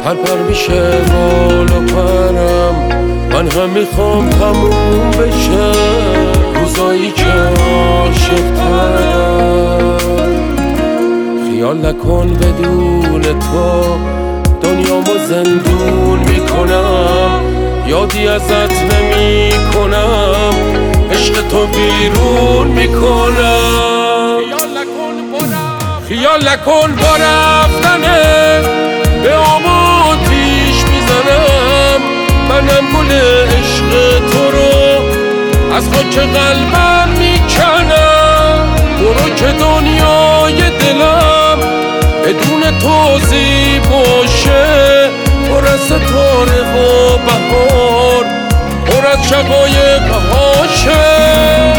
پر میشه بال و پرم، من هم میخوام تموم بشه روزایی که عاشق ترم. خیال نکن بدون تو دنیامو زندون میکنم، یادی ازت نمی کنم، عشق تو بیرون میکنم. خیال نکن با رفتنه به آماتیش میزنم، منم گل عشق تو رو از خاک قلبم میکنم. برو که دنیای دلم بدون تو زیباشه، پر از ستاره و بهار، پر از شقایق هاشه.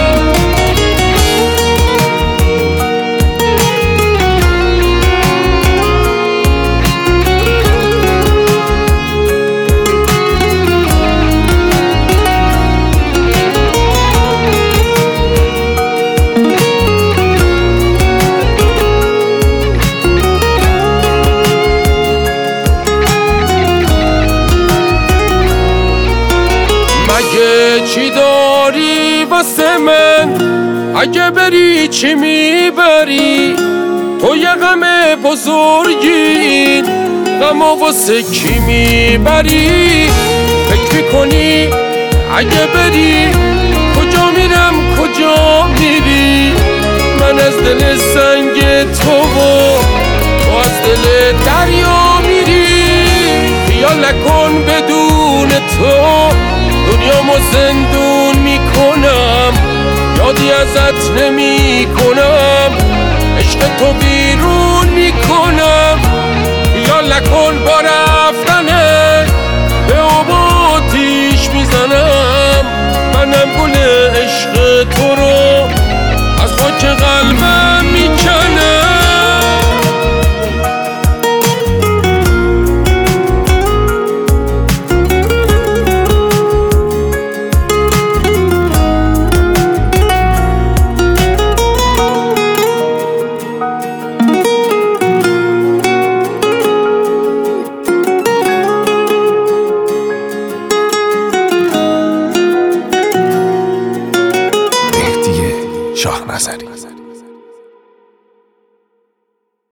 مگه چی داری واسه من؟ اگه بری چی میبری؟ تو یه غم بزرگی، غم واسه کی میبری؟ فکر میکنی اگه بری کجا میرم کجا میری؟ من از دل سنگ تو از دل دریا میری. خیال نکن بدون تو دنیامو زندون میکنم، یادی ازت نمی کنم، عشق تو بیرون میکنم. خیال نکن با رفتنه به آباتیش میزنم، منم گل عشق تو رو از خاک قلبم میکنم. شاه نظری